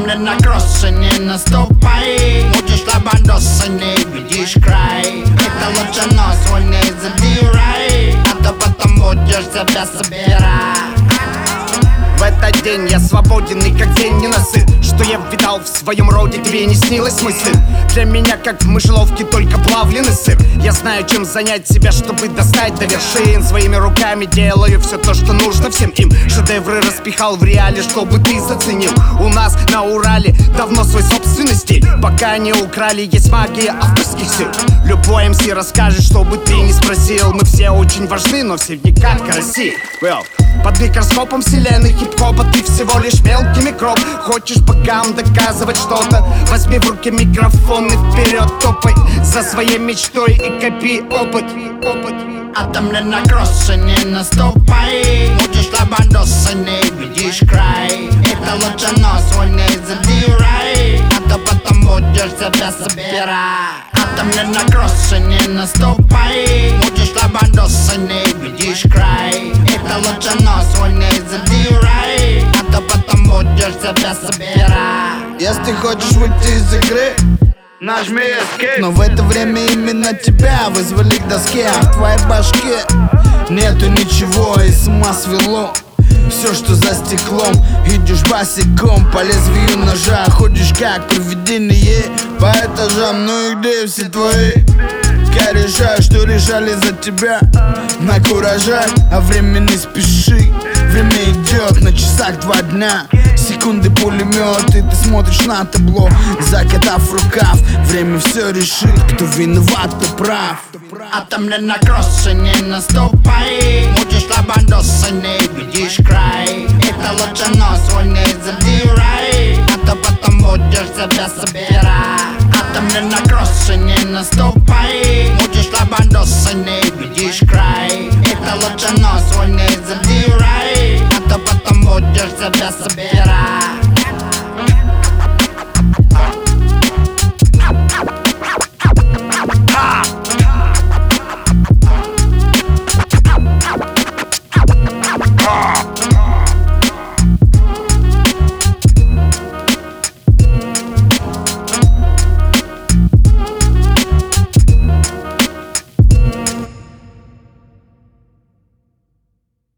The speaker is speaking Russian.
мне на кроссы не наступай. Мутишь лабандосы, не видишь край. Это лучше нос свой не задирай, а то потом будешь себя собирать. В этот день я свободен и как день ненасыт. Что я видал в своем роде, тебе не снилась мысль. Для меня как в мышеловке только плавленый сыр. Я знаю, чем занять себя, чтобы достать до вершин. Своими руками делаю все то, что нужно всем им. Шедевры распихал в реале, чтобы ты заценил. У нас на Урале давно свой собственный стиль. Пока не украли, есть магия авторских сил. Любой МС расскажет, что бы ты ни спросил. Мы все очень важны, но все не как Россия. Под микроскопом вселенной хип-хопа ты всего лишь мелкий микроб. Хочешь богам доказывать что-то? Возьми в руки микрофон и вперед топай за своей мечтой и копи опыт. А то мне на кроссы не наступай. Мутишь лабандосы, не видишь край. Это лучше нос свой не задирай, а то потом будешь себя собирать. А то мне на кроссы не наступай. Мутишь лабандосы, не видишь край. Это лучше нос свой не задирай, а то потом будешь себя собирать. Если хочешь выйти из игры, нажми escape. но в это время именно тебя вызвали к доске. А в твоей башке нету ничего, и с ума свело все, что за стеклом. Идешь босиком по лезвию ножа, ходишь как привидение по этажам. Ну и где все твои? Я решаю, что решали за тебя на куражах. А время не спеши, время идет, на часах 2 дня. Секунды пулемет, и ты смотришь на табло, закатав рукав. Время все решит, кто виноват, кто прав. А то мне на кроссы не наступай. Мутишь лабандосы, не видишь край. Это лучше нос свой не задирай, а то потом будешь себя собирать. А то мне на кроссы не наступай. Мутишь лабандосы, не видишь край. Это лучше нос свой не задирай, а то потом будешь себя собирать.